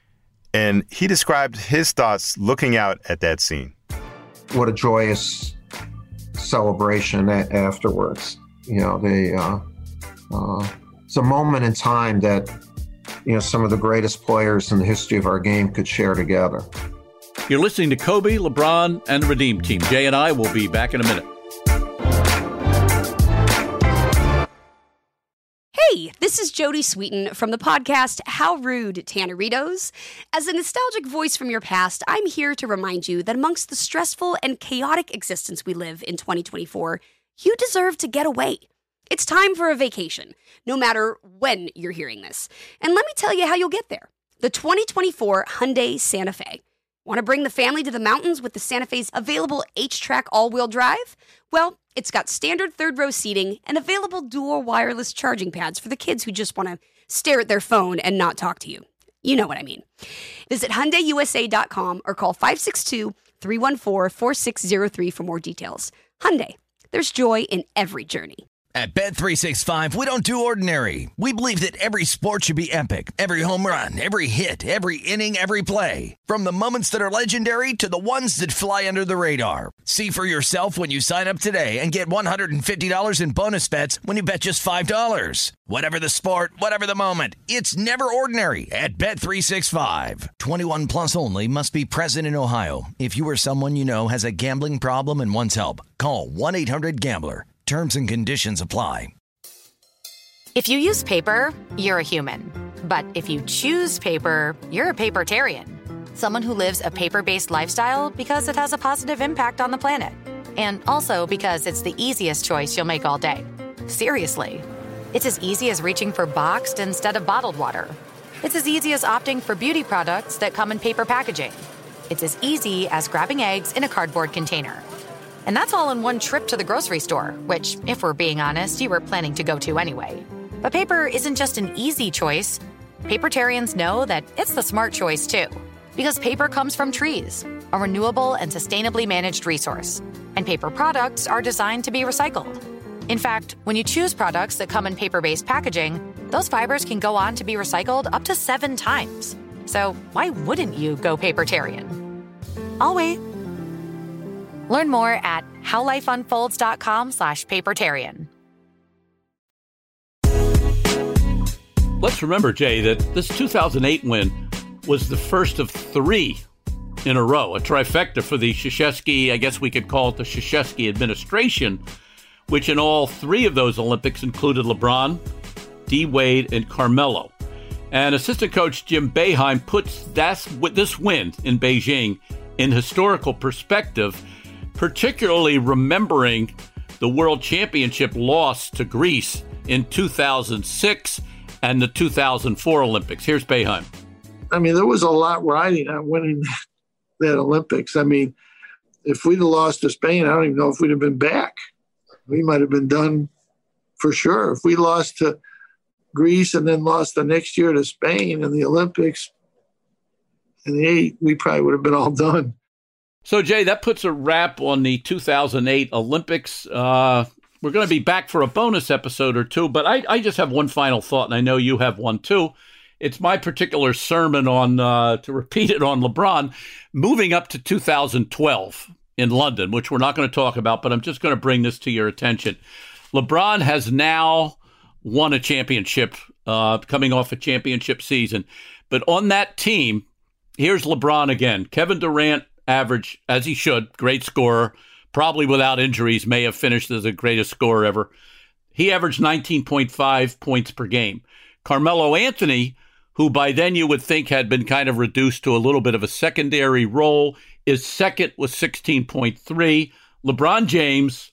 And he described his thoughts looking out at that scene. What a joyous celebration afterwards. You know, they, uh, uh, it's a moment in time that, you know, some of the greatest players in the history of our game could share together. You're listening to Kobe, LeBron, and the Redeem Team. Jay and I will be back in a minute. Hey, this is Jody Sweeten from the podcast How Rude, Tanneritos. As a nostalgic voice from your past, I'm here to remind you that amongst the stressful and chaotic existence we live in twenty twenty-four, you deserve to get away. It's time for a vacation, no matter when you're hearing this. And let me tell you how you'll get there. The twenty twenty-four Hyundai Santa Fe. Want to bring the family to the mountains with the Santa Fe's available H-Track all-wheel drive? Well, it's got standard third-row seating and available dual wireless charging pads for the kids who just want to stare at their phone and not talk to you. You know what I mean. Visit Hyundai U S A dot com or call five six two, three one four, four six zero three for more details. Hyundai, there's joy in every journey. At Bet three sixty-five, we don't do ordinary. We believe that every sport should be epic. Every home run, every hit, every inning, every play. From the moments that are legendary to the ones that fly under the radar. See for yourself when you sign up today and get one hundred fifty dollars in bonus bets when you bet just five dollars. Whatever the sport, whatever the moment, it's never ordinary at Bet three sixty-five. twenty-one plus only. Must be present in Ohio. If you or someone you know has a gambling problem and wants help, call one eight hundred gambler. Terms and conditions apply. If you use paper, you're a human. But if you choose paper, you're a papertarian. Someone who lives a paper-based lifestyle because it has a positive impact on the planet. And also because it's the easiest choice you'll make all day. Seriously. It's as easy as reaching for boxed instead of bottled water. It's as easy as opting for beauty products that come in paper packaging. It's as easy as grabbing eggs in a cardboard container. And that's all in one trip to the grocery store, which, if we're being honest, you were planning to go to anyway. But paper isn't just an easy choice. Papertarians know that it's the smart choice, too. Because paper comes from trees, a renewable and sustainably managed resource. And paper products are designed to be recycled. In fact, when you choose products that come in paper-based packaging, those fibers can go on to be recycled up to seven times. So why wouldn't you go papertarian? I'll wait. Learn more at howlifeunfolds.com slash papertarian. Let's remember, Jay, that this two thousand eight win was the first of three in a row, a trifecta for the Krzyzewski, I guess we could call it the Krzyzewski administration, which in all three of those Olympics included LeBron, D. Wade, and Carmelo. And assistant coach Jim Boeheim puts that's, this win in Beijing in historical perspective, particularly remembering the World Championship loss to Greece in two thousand six and the two thousand four Olympics. Here's Boeheim. I mean, there was a lot riding on winning that Olympics. I mean, if we'd have lost to Spain, I don't even know if we'd have been back. We might have been done for sure. If we lost to Greece and then lost the next year to Spain in the Olympics in the eight, we probably would have been all done. So, Jay, that puts a wrap on the two thousand eight Olympics. Uh, we're going to be back for a bonus episode or two, but I, I just have one final thought, and I know you have one too. It's my particular sermon on, uh, to repeat it, on LeBron, moving up to two thousand twelve in London, which we're not going to talk about, but I'm just going to bring this to your attention. LeBron has now won a championship, uh, coming off a championship season. But on that team, here's LeBron again. Kevin Durant, average, as he should, great scorer, probably without injuries, may have finished as the greatest scorer ever. He averaged nineteen point five points per game. Carmelo Anthony, who by then you would think had been kind of reduced to a little bit of a secondary role, is second with sixteen point three. LeBron James,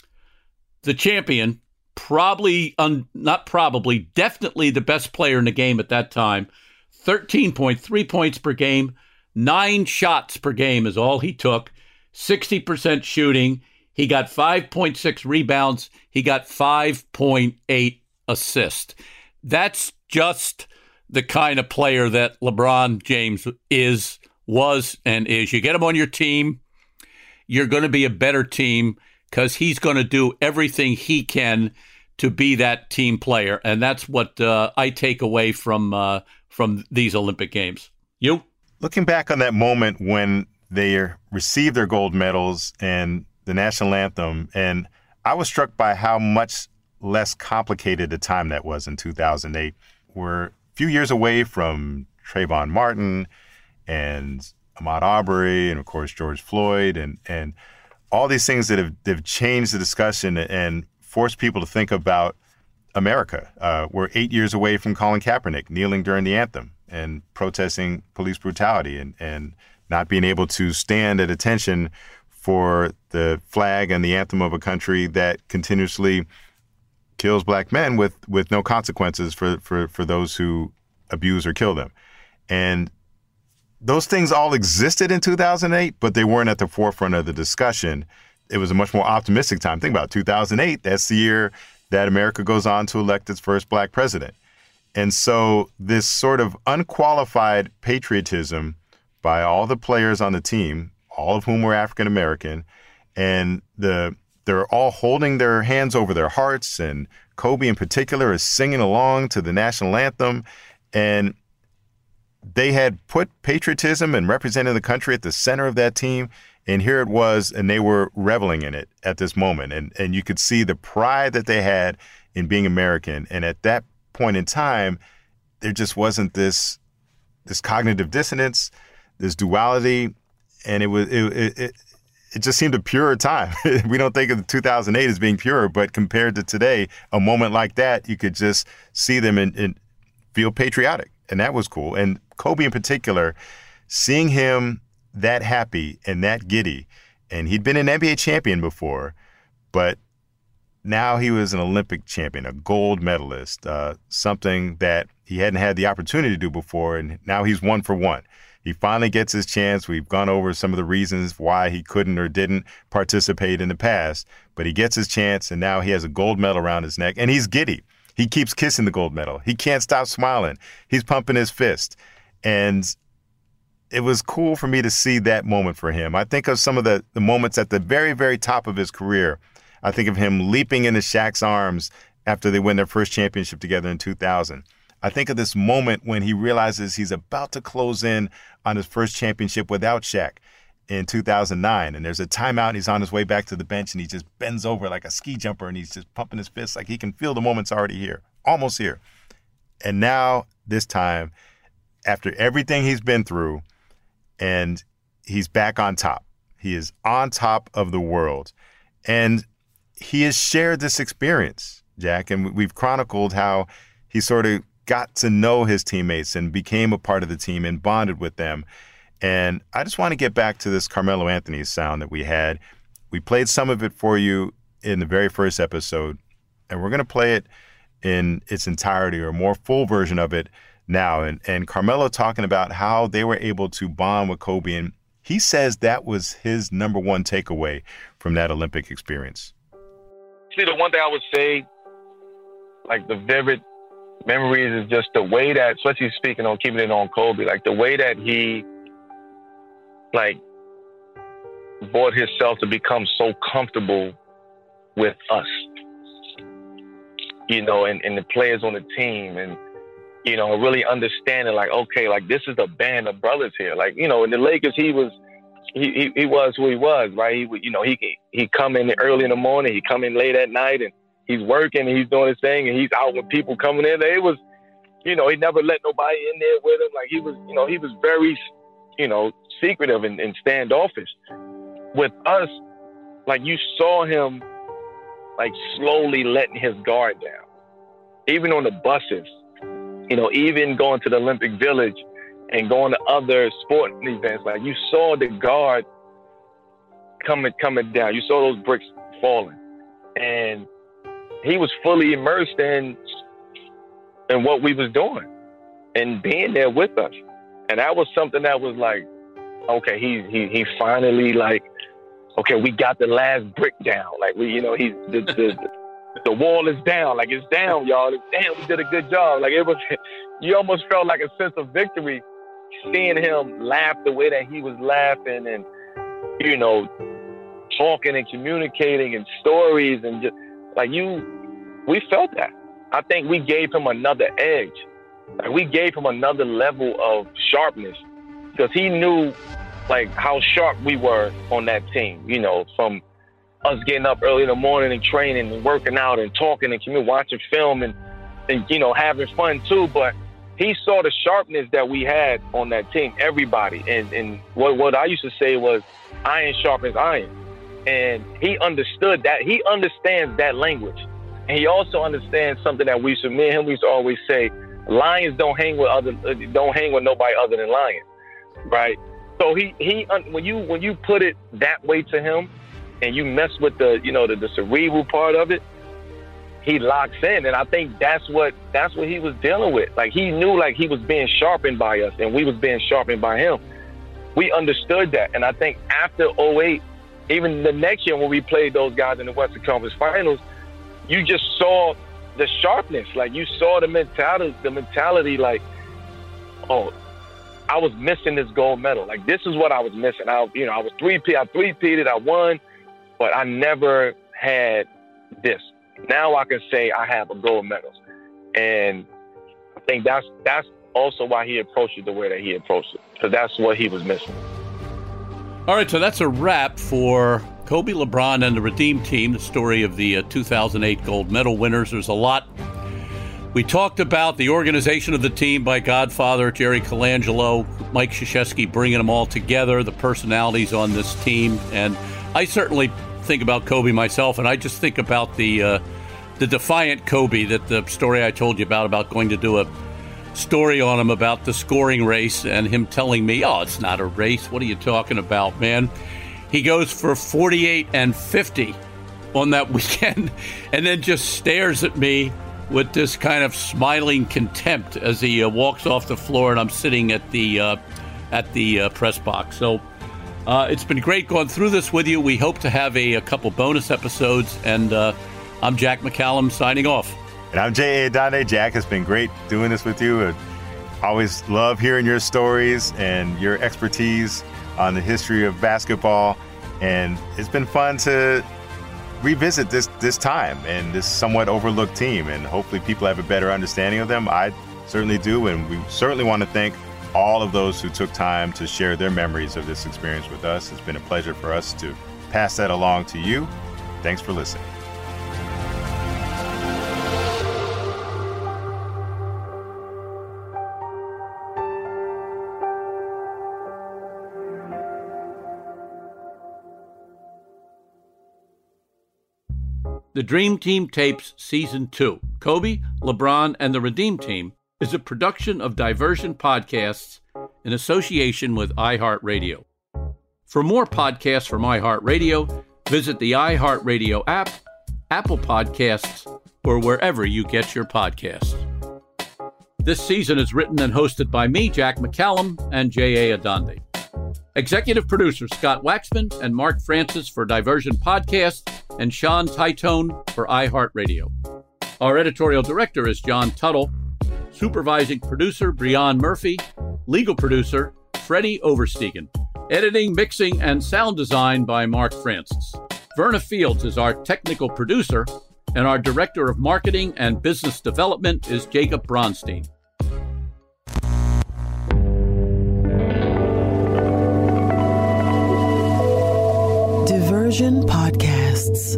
the champion, probably, un, not probably, definitely the best player in the game at that time, thirteen point three points per game. Nine shots per game is all he took, sixty percent shooting. He got five point six rebounds. He got five point eight assists. That's just the kind of player that LeBron James is, was, and is. You get him on your team, you're going to be a better team because he's going to do everything he can to be that team player. And that's what uh, I take away from uh, from these Olympic Games. You? Looking back on that moment when they received their gold medals and the national anthem, and I was struck by how much less complicated a time that was in two thousand eight. We're a few years away from Trayvon Martin and Ahmaud Arbery and, of course, George Floyd and and all these things that have, have changed the discussion and forced people to think about America. Uh, we're eight years away from Colin Kaepernick kneeling during the anthem and protesting police brutality and, and not being able to stand at attention for the flag and the anthem of a country that continuously kills black men with, with no consequences for, for, for those who abuse or kill them. And those things all existed in two thousand eight, but they weren't at the forefront of the discussion. It was a much more optimistic time. Think about it, two thousand eight, that's the year that America goes on to elect its first black president. And so this sort of unqualified patriotism by all the players on the team, all of whom were African American, and the they're all holding their hands over their hearts, and Kobe in particular is singing along to the national anthem, and they had put patriotism and representing the country at the center of that team, and here it was, and they were reveling in it at this moment. And and you could see the pride that they had in being American. And at that point in time, there just wasn't this this cognitive dissonance, this duality, and it was it it, it, it just seemed a purer time. We don't think of two thousand eight as being pure, but compared to today, a moment like that, you could just see them and, and feel patriotic. And that was cool. And Kobe in particular, seeing him that happy and that giddy, and he'd been an N B A champion before, but now he was an Olympic champion, a gold medalist, uh, something that he hadn't had the opportunity to do before, and now he's one for one. He finally gets his chance. We've gone over some of the reasons why he couldn't or didn't participate in the past, but he gets his chance, and now he has a gold medal around his neck, and he's giddy. He keeps kissing the gold medal. He can't stop smiling. He's pumping his fist. And it was cool for me to see that moment for him. I think of some of the, the moments at the very, very top of his career. I think of him leaping into Shaq's arms after they win their first championship together in two thousand. I think of this moment when he realizes he's about to close in on his first championship without Shaq in two thousand nine. And there's a timeout, and he's on his way back to the bench, and he just bends over like a ski jumper, and he's just pumping his fists like he can feel the moment's already here, almost here. And now, this time, after everything he's been through, and he's back on top. He is on top of the world. And he has shared this experience, Jack, and we've chronicled how he sort of got to know his teammates and became a part of the team and bonded with them. And I just want to get back to this Carmelo Anthony sound that we had. We played some of it for you in the very first episode, and we're going to play it in its entirety, or a more full version of it now. And, and Carmelo talking about how they were able to bond with Kobe, and he says that was his number one takeaway from that Olympic experience. See, the one thing I would say, like the vivid memories, is just the way that, especially speaking on keeping it on Kobe, like the way that he like brought himself to become so comfortable with us, you know, and, and the players on the team, and, you know, really understanding like, okay, like this is a band of brothers here. Like, you know, in the Lakers, he was, he, he, he was who he was, right? He would, you know, he, he come in early in the morning, he come in late at night, and he's working and he's doing his thing, and he's out with people coming in. It was, you know, he never let nobody in there with him. Like he was, you know, he was very, you know, secretive and, and standoffish. With us, like you saw him like slowly letting his guard down. Even on the buses, you know, even going to the Olympic Village and going to other sporting events, like you saw the guard coming coming down. You saw those bricks falling. And he was fully immersed in in what we was doing and being there with us. And that was something that was like, okay, he he he finally like, okay, we got the last brick down. Like we, you know, he's the the, the wall is down. Like it's down, y'all. It's damn, we did a good job. Like it was, you almost felt like a sense of victory seeing him laugh the way that he was laughing, and you know, talking and communicating and stories, and just like you, we felt that. I think we gave him another edge. Like we gave him another level of sharpness, because he knew like how sharp we were on that team, you know, from us getting up early in the morning and training and working out and talking and commu- watching film and, and, you know, having fun too. But he saw the sharpness that we had on that team, everybody. And, and what, what I used to say was iron sharpens iron. And he understood that. He understands that language. And he also understands something that we used to, me and him, we used to always say, lions don't hang with other, don't hang with nobody other than lions, right? So he, he, when you, when you put it that way to him and you mess with the, you know, the, the cerebral part of it, he locks in. And I think that's what, that's what he was dealing with. Like, he knew like he was being sharpened by us and we was being sharpened by him. We understood that. And I think after oh eight, even the next year when we played those guys in the Western Conference Finals, you just saw the sharpness. Like, you saw the mentality, the mentality like, oh, I was missing this gold medal. Like, this is what I was missing. I, you know, I was three-peat, I three-peated, I won, but I never had this. Now I can say I have a gold medal. And I think that's that's also why he approached it the way that he approached it, because that's what he was missing. All right, so that's a wrap for Kobe, LeBron, and the Redeem Team, the story of the uh, two thousand eight gold medal winners. There's a lot. We talked about the organization of the team by Godfather Jerry Colangelo, Mike Krzyzewski bringing them all together, the personalities on this team. And I certainly think about Kobe myself, and I just think about the uh, the defiant Kobe, that the story I told you about, about going to do a story on him about the scoring race and him telling me, oh, it's not a race. What are you talking about, man? He goes for forty-eight and fifty on that weekend and then just stares at me with this kind of smiling contempt as he uh, walks off the floor, and I'm sitting at the uh, at the uh, press box. So uh, it's been great going through this with you. We hope to have a, a couple bonus episodes, and uh, I'm Jack McCallum signing off. And I'm J A. Adande. Jack, it's been great doing this with you. I always love hearing your stories and your expertise on the history of basketball, and it's been fun to revisit this this time and this somewhat overlooked team, and hopefully people have a better understanding of them. I certainly do, and we certainly want to thank all of those who took time to share their memories of this experience with us. It's been a pleasure for us to pass that along to you. Thanks for listening. The Dream Team Tapes Season two, Kobe, LeBron, and the Redeem Team, is a production of Diversion Podcasts in association with iHeartRadio. For more podcasts from iHeartRadio, visit the iHeartRadio app, Apple Podcasts, or wherever you get your podcasts. This season is written and hosted by me, Jack McCallum, and J A. Adande. Executive producers Scott Waxman and Mark Francis for Diversion Podcast, and Sean Titone for iHeartRadio. Our editorial director is John Tuttle. Supervising producer Breon Murphy. Legal producer Freddie Oversteegen. Editing, mixing, and sound design by Mark Francis. Verna Fields is our technical producer, and our director of marketing and business development is Jacob Bronstein. Diversion Podcasts.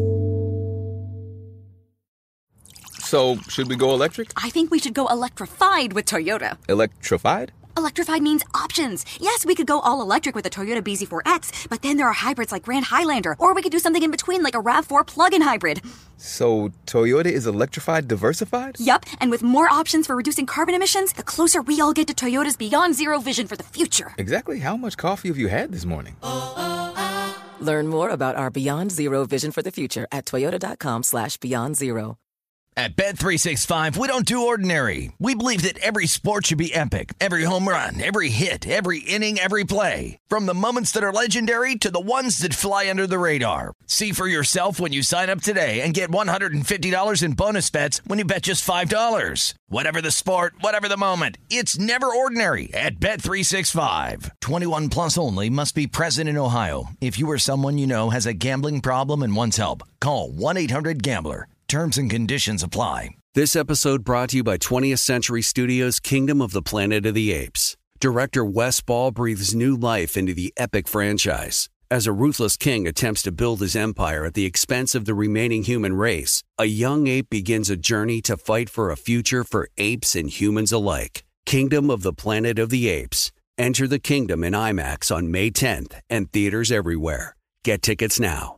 So, should we go electric? I think we should go electrified with Toyota. Electrified? Electrified means options. Yes, we could go all electric with the Toyota B Z four X, but then there are hybrids like Grand Highlander, or we could do something in between like a RAV four plug-in hybrid. So, Toyota is electrified diversified? Yup, and with more options for reducing carbon emissions, the closer we all get to Toyota's Beyond Zero vision for the future. Exactly how much coffee have you had this morning? Learn more about our Beyond Zero vision for the future at toyota.com slash beyond zero. At Bet three sixty-five, we don't do ordinary. We believe that every sport should be epic. Every home run, every hit, every inning, every play. From the moments that are legendary to the ones that fly under the radar. See for yourself when you sign up today and get one hundred fifty dollars in bonus bets when you bet just five dollars. Whatever the sport, whatever the moment, it's never ordinary at Bet three sixty-five. twenty-one plus only. Must be present in Ohio. If you or someone you know has a gambling problem and wants help, call one eight hundred gambler. Terms and conditions apply. This episode brought to you by twentieth Century Studios' Kingdom of the Planet of the Apes. Director Wes Ball breathes new life into the epic franchise. As a ruthless king attempts to build his empire at the expense of the remaining human race, a young ape begins a journey to fight for a future for apes and humans alike. Kingdom of the Planet of the Apes. Enter the kingdom in IMAX on May tenth and theaters everywhere. Get tickets now.